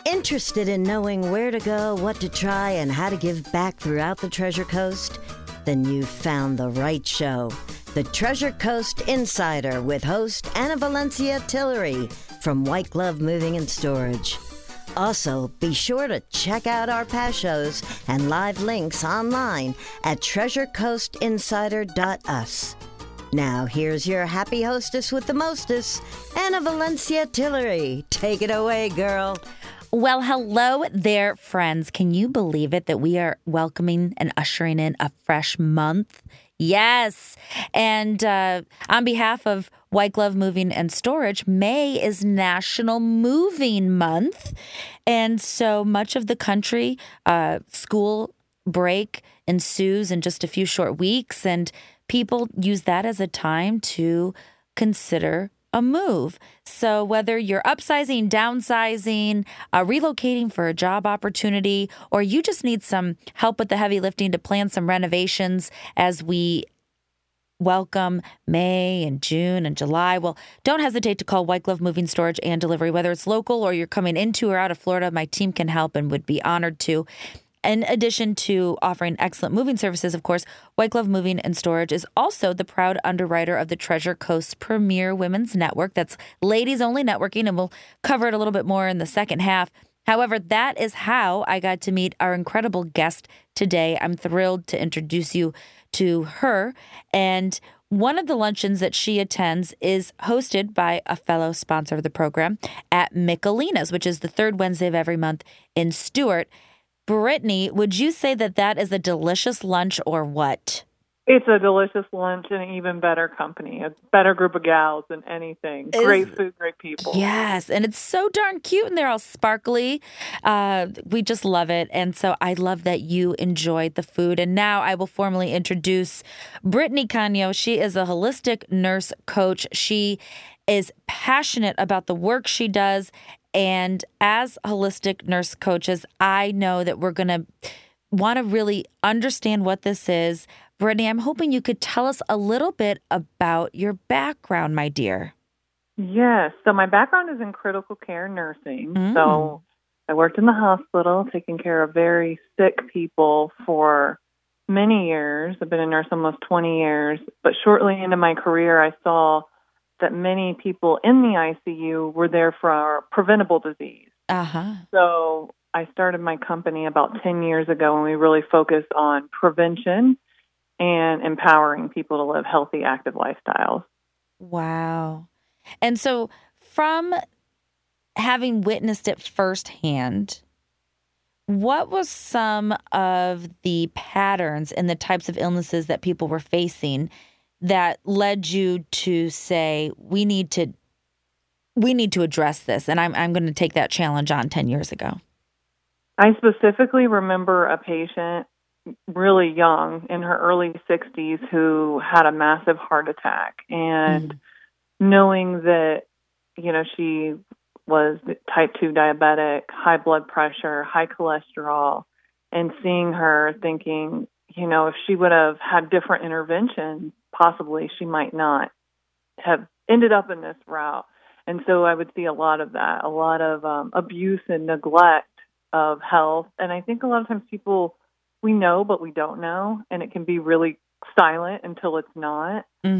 Interested in knowing where to go, what to try, and how to give back throughout the Treasure Coast? Then you've found the right show. The Treasure Coast Insider with host Anna Valencia Tillery from White Glove Moving and Storage. Also, be sure to check out our past shows and live links online at treasurecoastinsider.us. Now, here's your happy hostess with the mostest, Anna Valencia Tillery. Take it away, girl. Well, hello there, friends. Can you believe it that we are welcoming and ushering in a fresh month? Yes. And on behalf of White Glove Moving and Storage, May is National Moving Month. And so much of the country, school break ensues in just a few short weeks, and people use that as a time to consider a move. So whether you're upsizing, downsizing, relocating for a job opportunity, or you just need some help with the heavy lifting to plan some renovations as we welcome May and June and July, well, don't hesitate to call White Glove Moving Storage and Delivery. Whether it's local or you're coming into or out of Florida, my team can help and would be honored to. In addition to offering excellent moving services, of course, White Glove Moving and Storage is also the proud underwriter of the Treasure Coast Premier Women's Network. That's ladies only networking, and we'll cover it a little bit more in the second half. However, that is how I got to meet our incredible guest today. I'm thrilled to introduce you to her. And one of the luncheons that she attends is hosted by a fellow sponsor of the program at Michelina's, which is the third Wednesday of every month in Stuart. Brittany, would you say that that is a delicious lunch or what? It's a delicious lunch and an even better company, a better group of gals than anything. Great food, great people. Yes, and it's so darn cute, and they're all sparkly. We just love it, and so I love that you enjoyed the food. And now I will formally introduce Brittany Canio. She is a holistic nurse coach. She is passionate about the work she does. And as holistic nurse coaches, I know that we're going to want to really understand what this is. Brittany, I'm hoping you could tell us a little bit about your background, my dear. Yes. So my background is in critical care nursing. So I worked in the hospital taking care of very sick people for many years. I've been a nurse almost 20 years. But shortly into my career, I saw that many people in the ICU were there for preventable disease. So I started my company about 10 years ago, and we really focused on prevention and empowering people to live healthy, active lifestyles. Wow. And so from having witnessed it firsthand, what was some of the patterns and the types of illnesses that people were facing that led you to say, we need to address this, and I'm going to take that challenge on 10 years ago? I specifically remember a patient really young, in her early 60s, who had a massive heart attack. And knowing that, she was type 2 diabetic, high blood pressure, high cholesterol, and seeing her thinking, if she would have had different interventions, possibly she might not have ended up in this route. And so I would see a lot of that, a lot of abuse and neglect of health. And I think a lot of times people, we know, but we don't know, and it can be really silent until it's not.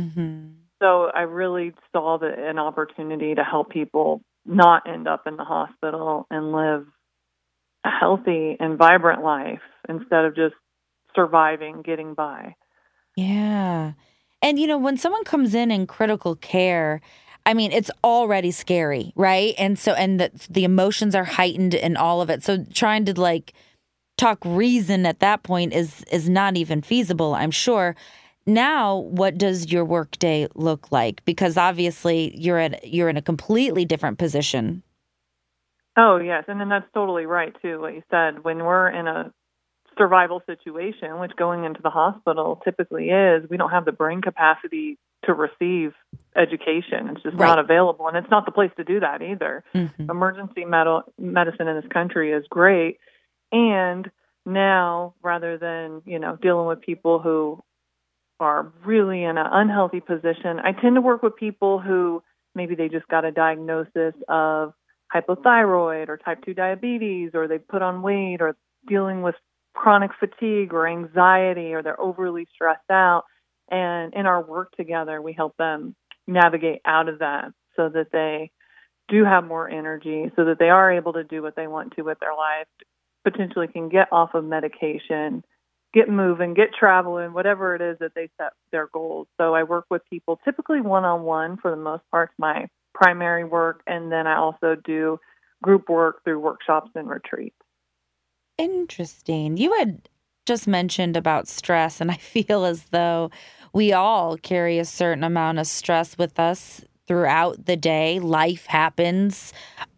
So I really saw an opportunity to help people not end up in the hospital and live a healthy and vibrant life instead of just surviving, getting by. Yeah. And, when someone comes in critical care, I mean, it's already scary, right? And so, and the emotions are heightened and all of it. So trying to talk reason at that point is not even feasible, I'm sure. Now, what does your workday look like? Because obviously you're in a completely different position. Oh, yes. And then that's totally right, too, what you said. When we're in a survival situation, which going into the hospital typically is, we don't have the brain capacity to receive education. It's just not available. And it's not the place to do that either. Emergency medicine in this country is great. And now, rather than, dealing with people who are really in an unhealthy position, I tend to work with people who maybe they just got a diagnosis of hypothyroid or type 2 diabetes, or they put on weight, or dealing with chronic fatigue or anxiety, or they're overly stressed out. And in our work together, we help them navigate out of that so that they do have more energy, so that they are able to do what they want to with their life, potentially can get off of medication, get moving, get traveling, whatever it is that they set their goals. So I work with people typically one-on-one for the most part, my primary work, and then I also do group work through workshops and retreats. Interesting. You had just mentioned about stress, and I feel as though we all carry a certain amount of stress with us throughout the day. Life happens.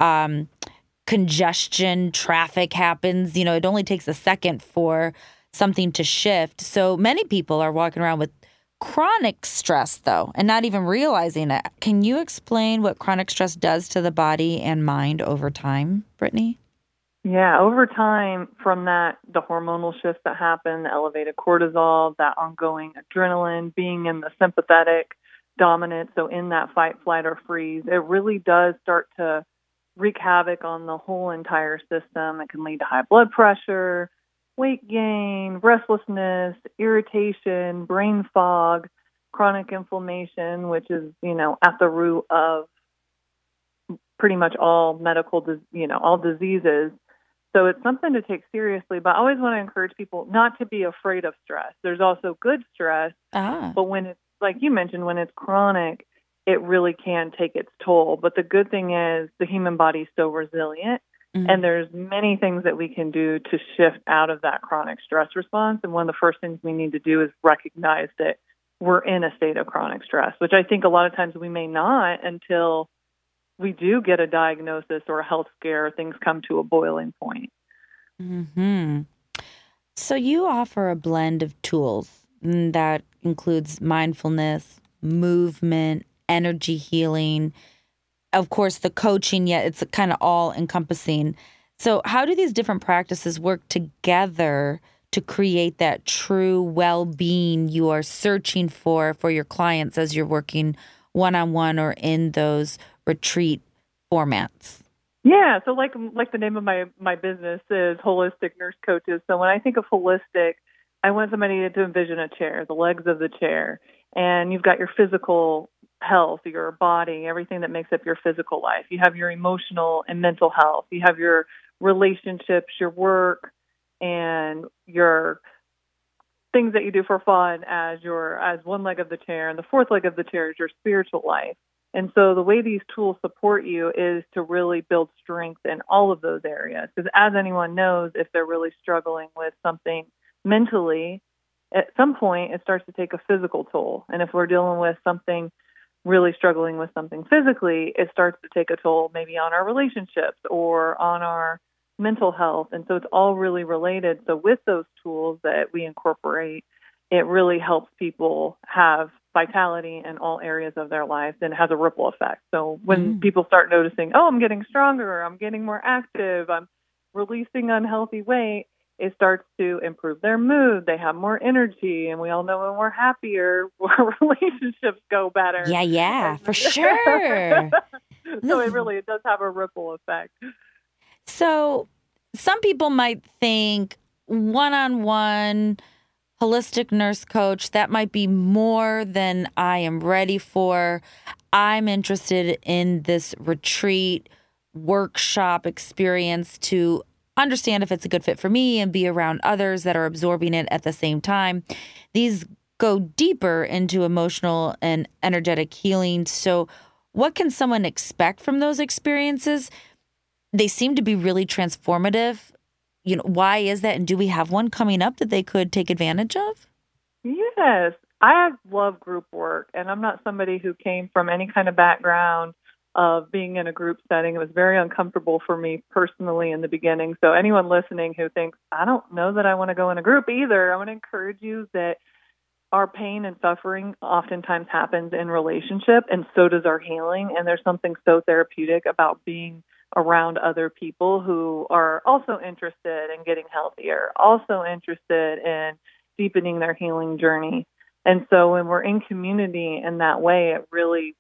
Congestion, traffic happens. It only takes a second for something to shift. So many people are walking around with chronic stress, though, and not even realizing it. Can you explain what chronic stress does to the body and mind over time, Brittany? Yeah, over time, from that, the hormonal shifts that happen, the elevated cortisol, that ongoing adrenaline, being in the sympathetic dominant, so in that fight, flight, or freeze, it really does start to wreak havoc on the whole entire system. It can lead to high blood pressure, weight gain, restlessness, irritation, brain fog, chronic inflammation, which is, at the root of pretty much all all diseases. So it's something to take seriously, but I always want to encourage people not to be afraid of stress. There's also good stress, but when it's, like you mentioned, when it's chronic, it really can take its toll. But the good thing is the human body is so resilient, and there's many things that we can do to shift out of that chronic stress response. And one of the first things we need to do is recognize that we're in a state of chronic stress, which I think a lot of times we may not until we do get a diagnosis or a health scare, things come to a boiling point. Mm-hmm. So you offer a blend of tools that includes mindfulness, movement, energy healing, of course, the coaching, yet it's kind of all encompassing. So how do these different practices work together to create that true well-being you are searching for your clients as you're working one-on-one or in those retreat formats? Yeah, so like the name of my business is Holistic Nurse Coaches. So when I think of holistic, I want somebody to envision a chair, the legs of the chair, and you've got your physical health, your body, everything that makes up your physical life. You have your emotional and mental health. You have your relationships, your work, and your things that you do for fun as one leg of the chair, and the fourth leg of the chair is your spiritual life. And so the way these tools support you is to really build strength in all of those areas. Because as anyone knows, if they're really struggling with something mentally, at some point it starts to take a physical toll. And if we're dealing with something, really struggling with something physically, it starts to take a toll maybe on our relationships or on our mental health. And so it's all really related. So with those tools that we incorporate, it really helps people have vitality in all areas of their lives, and it has a ripple effect. So when people start noticing, oh, I'm getting stronger, I'm getting more active, I'm releasing unhealthy weight, it starts to improve their mood. They have more energy, and we all know when we're happier, our relationships go better. Yeah, for sure. So it does have a ripple effect. So some people might think one-on-one holistic nurse coach, that might be more than I am ready for. I'm interested in this retreat workshop experience to understand if it's a good fit for me and be around others that are absorbing it at the same time. These go deeper into emotional and energetic healing. So what can someone expect from those experiences? They seem to be really transformative. Why is that? And do we have one coming up that they could take advantage of? Yes. I love group work, and I'm not somebody who came from any kind of background of being in a group setting. It was very uncomfortable for me personally in the beginning. So anyone listening who thinks, I don't know that I want to go in a group either, I want to encourage you that our pain and suffering oftentimes happens in relationship, and so does our healing. And there's something so therapeutic about being around other people who are also interested in getting healthier, also interested in deepening their healing journey. And so when we're in community in that way, it really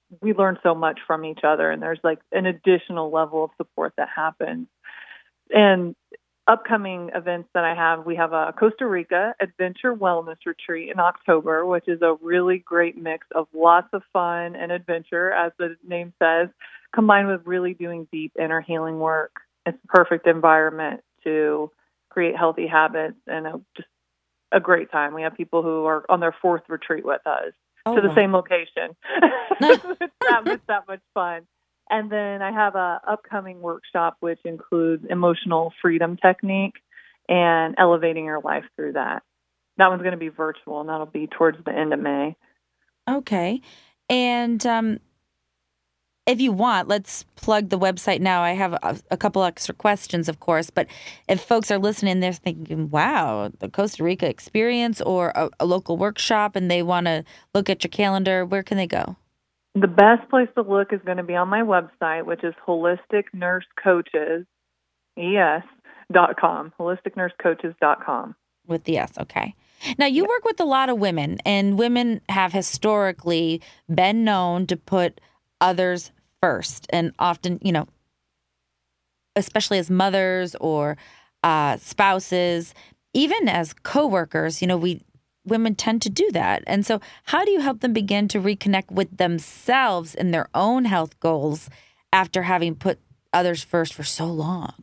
we learn so much from each other, and there's like an additional level of support that happens. And upcoming events that I have, we have a Costa Rica Adventure Wellness Retreat in October, which is a really great mix of lots of fun and adventure, as the name says, combined with really doing deep inner healing work. It's a perfect environment to create healthy habits and just a great time. We have people who are on their 4th retreat with us to the same location. It's that much fun. And then I have a upcoming workshop which includes emotional freedom technique and elevating your life through that. That one's going to be virtual, and that'll be towards the end of May. Okay. And if you want, let's plug the website now. I have a couple extra questions, of course, but if folks are listening, they're thinking, wow, the Costa Rica experience or a local workshop, and they want to look at your calendar, where can they go? The best place to look is going to be on my website, which is holisticnursecoaches.com, holisticnursecoaches.com. With the S, okay. Now, you work with a lot of women, and women have historically been known to put others first, and often, especially as mothers or spouses, even as coworkers, women tend to do that. And so how do you help them begin to reconnect with themselves and their own health goals after having put others first for so long?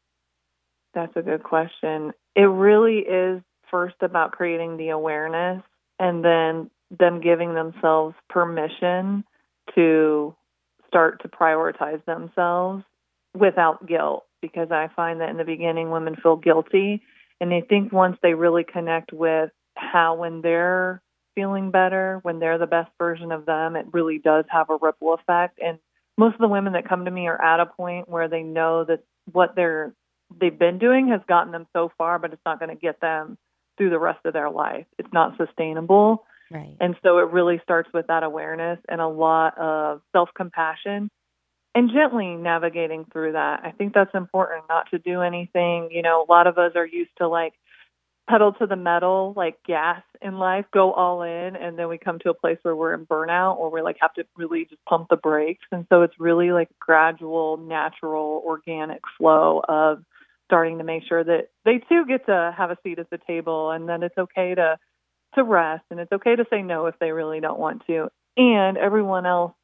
That's a good question. It really is first about creating the awareness and then them giving themselves permission to start to prioritize themselves without guilt, because I find that in the beginning women feel guilty, and they think once they really connect with how when they're feeling better, when they're the best version of them, it really does have a ripple effect. And most of the women that come to me are at a point where they know that what they've been doing has gotten them so far, but it's not going to get them through the rest of their life. It's not sustainable. Right. And so it really starts with that awareness and a lot of self-compassion and gently navigating through that. I think that's important, not to do anything. A lot of us are used to like pedal to the metal, like gas in life, go all in, and then we come to a place where we're in burnout or we like have to really just pump the brakes. And so it's really like a gradual, natural, organic flow of starting to make sure that they too get to have a seat at the table, and then it's okay to rest, and it's okay to say no if they really don't want to. And everyone else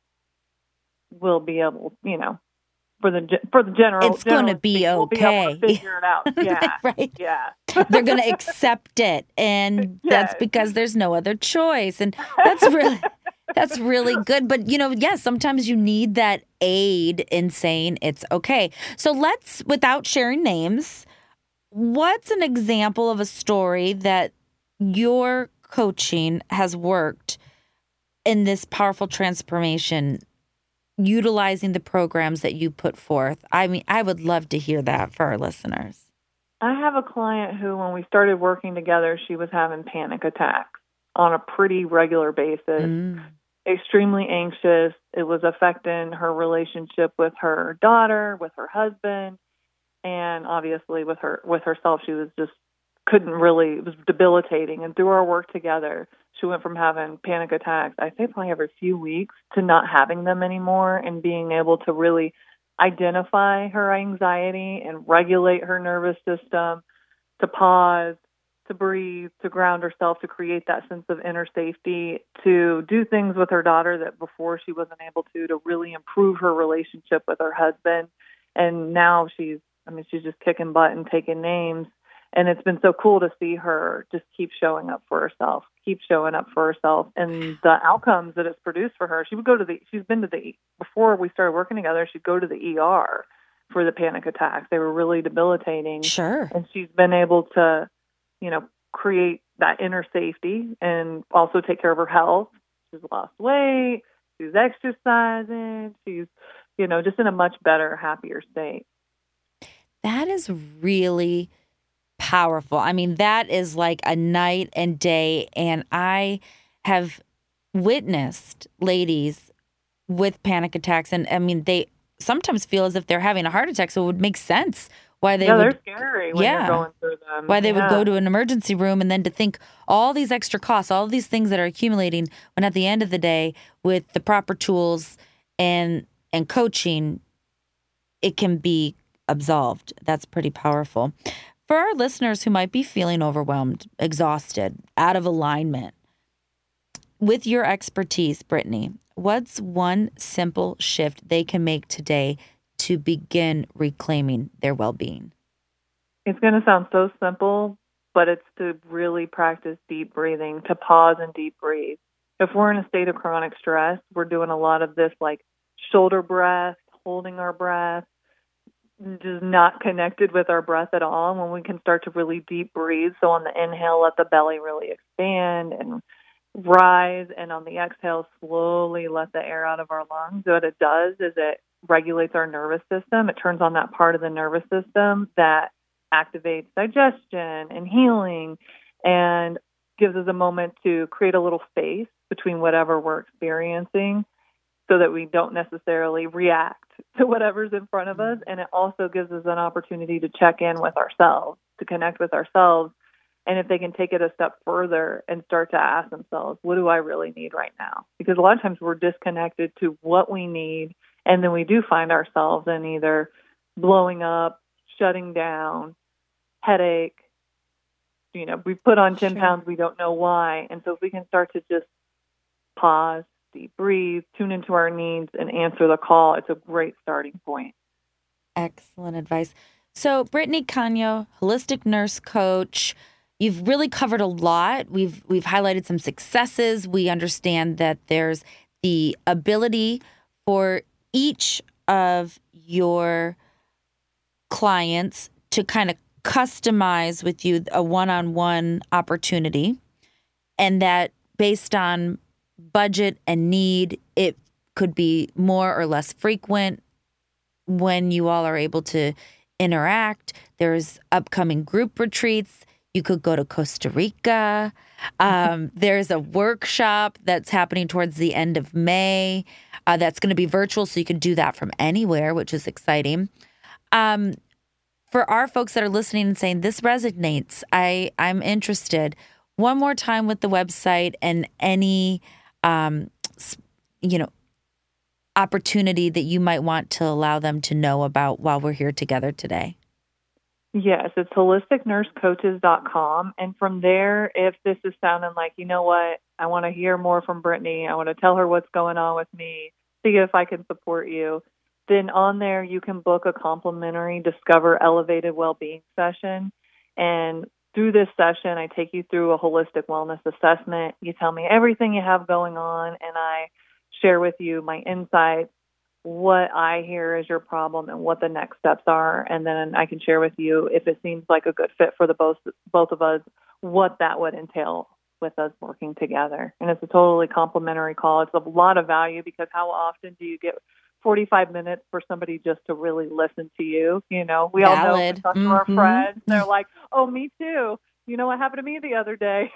will be able, for the general, it's going to be okay. We'll be able to figure it out. Yeah, right. Yeah, they're going to accept it, and that's because there's no other choice, and that's really good. But yes, sometimes you need that aid in saying it's okay. So let's, without sharing names, what's an example of a story that your coaching has worked in this powerful transformation, utilizing the programs that you put forth? I mean, I would love to hear that for our listeners. I have a client who, when we started working together, she was having panic attacks on a pretty regular basis, extremely anxious. It was affecting her relationship with her daughter, with her husband, and obviously with herself. She was just it was debilitating. And through our work together, she went from having panic attacks, I say probably every few weeks, to not having them anymore, and being able to really identify her anxiety and regulate her nervous system, to pause, to breathe, to ground herself, to create that sense of inner safety, to do things with her daughter that before she wasn't able to really improve her relationship with her husband. And now she's just kicking butt and taking names. And it's been so cool to see her just keep showing up for herself, and the outcomes that it's produced for her. Before we started working together, she'd go to the ER for the panic attacks. They were really debilitating. Sure. And she's been able to, create that inner safety and also take care of her health. She's lost weight. She's exercising. She's, just in a much better, happier state. That is really powerful. I mean, that is like a night and day. And I have witnessed ladies with panic attacks. And I mean, they sometimes feel as if they're having a heart attack. So it would make sense why they they're would, scary when you're going through them. why they would go to an emergency room, and then to think all these extra costs, all these things that are accumulating, when at the end of the day, with the proper tools and coaching, it can be absolved. That's pretty powerful. For our listeners who might be feeling overwhelmed, exhausted, out of alignment, with your expertise, Brittany, what's one simple shift they can make today to begin reclaiming their well-being? It's going to sound so simple, but it's to really practice deep breathing, to pause and deep breathe. If we're in a state of chronic stress, we're doing a lot of this like shoulder breath, holding our breath, just not connected with our breath at all. And when we can start to really deep breathe, so on the inhale, let the belly really expand and rise, and on the exhale, slowly let the air out of our lungs. What it does is it regulates our nervous system. It turns on that part of the nervous system that activates digestion and healing, and gives us a moment to create a little space between whatever we're experiencing so that we don't necessarily react to whatever's in front of us. And it also gives us an opportunity to check in with ourselves, to connect with ourselves. And if they can take it a step further and start to ask themselves, what do I really need right now? Because a lot of times we're disconnected to what we need, and then we do find ourselves in either blowing up, shutting down, headache. We put on 10 pounds, we don't know why. And so if we can start to just pause, deep breathe, tune into our needs, and answer the call, it's a great starting point. Excellent advice. So Brittany Cano, holistic nurse coach, you've really covered a lot. We've highlighted some successes. We understand that there's the ability for each of your clients to kind of customize with you a one-on-one opportunity, and that based on budget and need, it could be more or less frequent when you all are able to interact. There's upcoming group retreats. You could go to Costa Rica. There's a workshop that's happening towards the end of May that's going to be virtual, so you can do that from anywhere, which is exciting. For our folks that are listening and saying, this resonates, I'm interested, one more time with the website and any opportunity that you might want to allow them to know about while we're here together today. Yes, it's holisticnursecoaches.com. And from there, if this is sounding like, you know what, I want to hear more from Brittany, I want to tell her what's going on with me, see if I can support you, then on there you can book a complimentary Discover Elevated Wellbeing session. And through this session, I take you through a holistic wellness assessment. You tell me everything you have going on, and I share with you my insights, what I hear is your problem, and what the next steps are. And then I can share with you, if it seems like a good fit for the both of us, what that would entail with us working together. And it's a totally complimentary call. It's a lot of value, because how often do you get 45 minutes for somebody just to really listen to you? We all know, we talk to our friends, they're like, oh, me too. You know what happened to me the other day?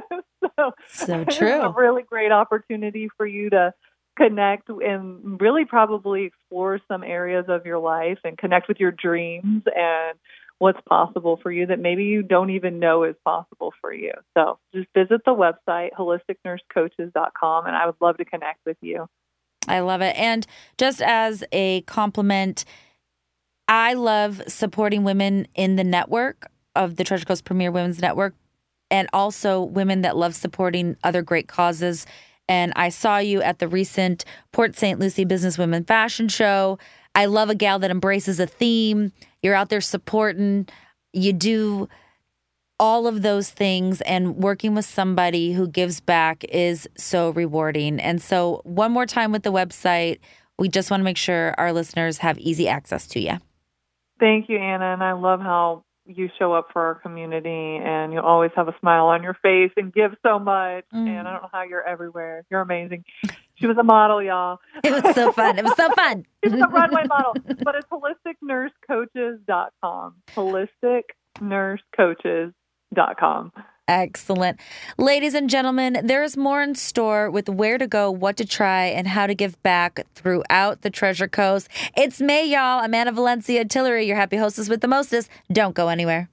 So true. It's a really great opportunity for you to connect and really probably explore some areas of your life and connect with your dreams and what's possible for you that maybe you don't even know is possible for you. So just visit the website, holisticnursecoaches.com, and I would love to connect with you. I love it. And just as a compliment, I love supporting women in the network of the Treasure Coast Premier Women's Network, and also women that love supporting other great causes. And I saw you at the recent Port St. Lucie Business Women Fashion Show. I love a gal that embraces a theme. You're out there supporting. You do all of those things, and working with somebody who gives back is so rewarding. And so one more time with the website, we just want to make sure our listeners have easy access to you. Thank you, Anna. And I love how you show up for our community, and you always have a smile on your face and give so much. And I don't know how you're everywhere. You're amazing. She was a model, y'all. It was so fun. It was so fun. She was a runway model. But it's holisticnursecoaches.com. holisticnursecoaches.com. Excellent. Ladies and gentlemen, there is more in store with where to go, what to try, and how to give back throughout the Treasure Coast. It's May, y'all. I'm Anna Valencia Tillery, your happy hostess with the mostest. Don't go anywhere.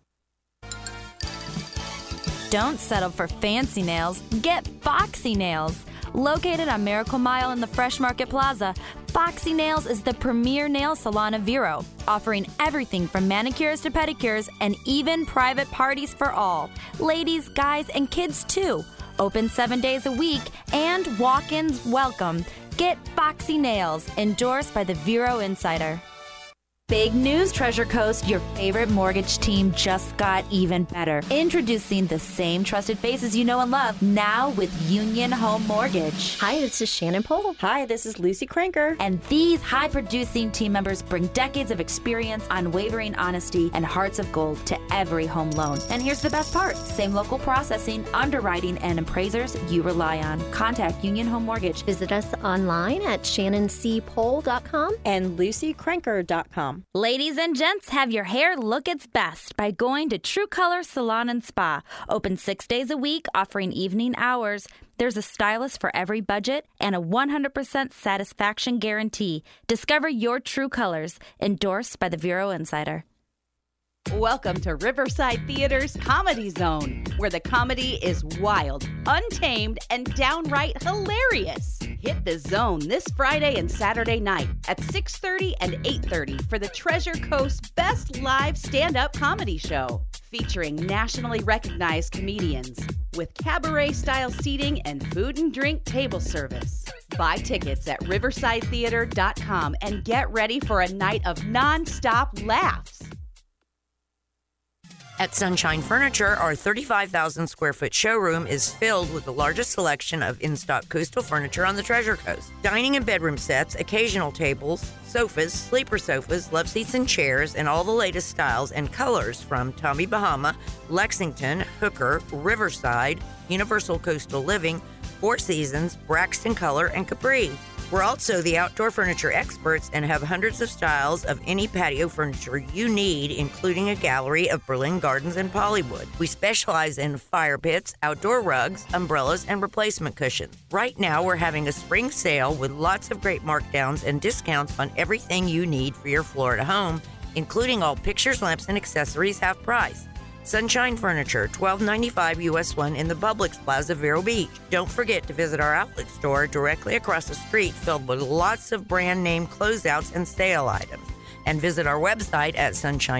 Don't settle for fancy nails. Get Foxy Nails. Located on Miracle Mile in the Fresh Market Plaza, Foxy Nails is the premier nail salon of Vero, offering everything from manicures to pedicures and even private parties for all. Ladies, guys, and kids too. Open 7 days a week and walk-ins welcome. Get Foxy Nails, endorsed by the Vero Insider. Big news, Treasure Coast. Your favorite mortgage team just got even better. Introducing the same trusted faces you know and love, now with Union Home Mortgage. Hi, this is Shannon Pohl. Hi, this is Lucy Cranker. And these high-producing team members bring decades of experience, unwavering honesty, and hearts of gold to every home loan. And here's the best part. Same local processing, underwriting, and appraisers you rely on. Contact Union Home Mortgage. Visit us online at shannonpohl.com and lucycranker.com. Ladies and gents, have your hair look its best by going to True Color Salon and Spa. Open 6 days a week, offering evening hours. There's a stylist for every budget and a 100% satisfaction guarantee. Discover your true colors. Endorsed by the Vero Insider. Welcome to Riverside Theater's Comedy Zone, where the comedy is wild, untamed, and downright hilarious. Hit the zone this Friday and Saturday night at 6:30 and 8:30 for the Treasure Coast Best Live Stand-Up Comedy Show, featuring nationally recognized comedians with cabaret-style seating and food and drink table service. Buy tickets at riversidetheater.com and get ready for a night of non-stop laughs. At Sunshine Furniture, our 35,000 square foot showroom is filled with the largest selection of in-stock coastal furniture on the Treasure Coast. Dining and bedroom sets, occasional tables, sofas, sleeper sofas, love seats and chairs, and all the latest styles and colors from Tommy Bahama, Lexington, Hooker, Riverside, Universal Coastal Living, Four Seasons, Braxton Color, and Capri. We're also the outdoor furniture experts and have hundreds of styles of any patio furniture you need, including a gallery of Berlin Gardens and Polywood. We specialize in fire pits, outdoor rugs, umbrellas, and replacement cushions. Right now, we're having a spring sale with lots of great markdowns and discounts on everything you need for your Florida home, including all pictures, lamps, and accessories half price. Sunshine Furniture, 1295 US 1 in the Publix Plaza, Vero Beach. Don't forget to visit our outlet store directly across the street, filled with lots of brand name closeouts and sale items. And visit our website at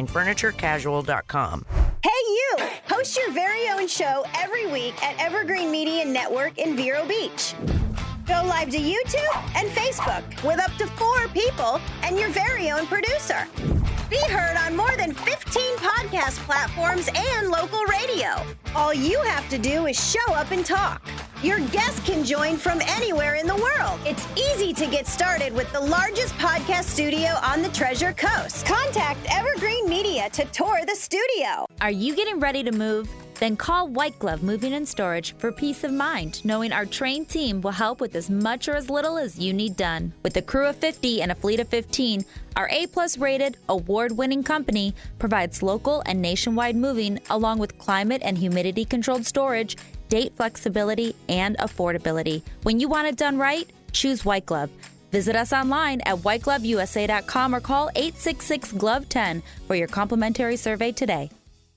sunshinefurniturecasual.com. Hey you! Host your very own show every week at Evergreen Media Network in Vero Beach. Go live to YouTube and Facebook with up to 4 people and your very own producer. Be heard on more than 15 podcast platforms and local radio. All you have to do is show up and talk. Your guests can join from anywhere in the world. It's easy to get started with the largest podcast studio on the Treasure Coast. Contact Evergreen Media to tour the studio. Are you getting ready to move? Then call White Glove Moving and Storage for peace of mind, knowing our trained team will help with as much or as little as you need done. With a crew of 50 and a fleet of 15, our A-plus rated, award-winning company provides local and nationwide moving along with climate and humidity-controlled storage, date flexibility, and affordability. When you want it done right, choose White Glove. Visit us online at whitegloveusa.com or call 866-GLOVE-10 for your complimentary survey today.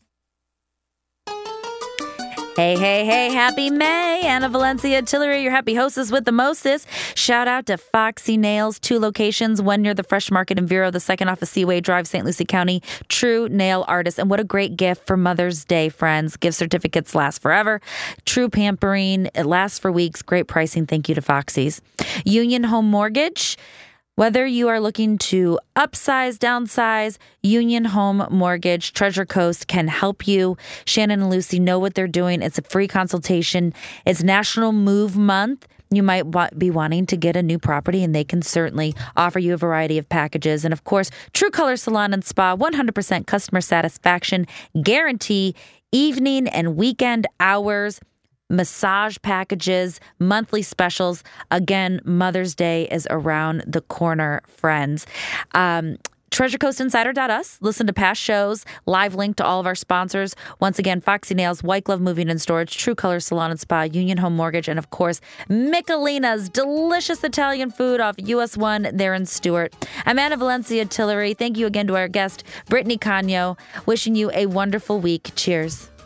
Hey, hey, hey, happy May. Anna Valencia Tillery, your happy hostess with the mostest. Shout out to Foxy Nails, 2 locations, one near the Fresh Market in Vero, the second off of Seaway Drive, St. Lucie County. True nail artist. And what a great gift for Mother's Day, friends. Gift certificates last forever. True pampering. It lasts for weeks. Great pricing. Thank you to Foxy's. Union Home Mortgage. Whether you are looking to upsize, downsize, Union Home Mortgage, Treasure Coast can help you. Shannon and Lucy know what they're doing. It's a free consultation. It's National Move Month. You might be wanting to get a new property, and they can certainly offer you a variety of packages. And of course, True Color Salon and Spa, 100% customer satisfaction guarantee, evening and weekend hours, massage packages, monthly specials. Again, Mother's Day is around the corner, friends. TreasureCoastInsider.us. Listen to past shows. Live link to all of our sponsors. Once again, Foxy Nails, White Glove Moving and Storage, True Color Salon and Spa, Union Home Mortgage, and of course, Michelina's delicious Italian food off US 1 there in Stewart. I'm Anna Valencia Tillery. Thank you again to our guest, Brittany Cagno. Wishing you a wonderful week. Cheers.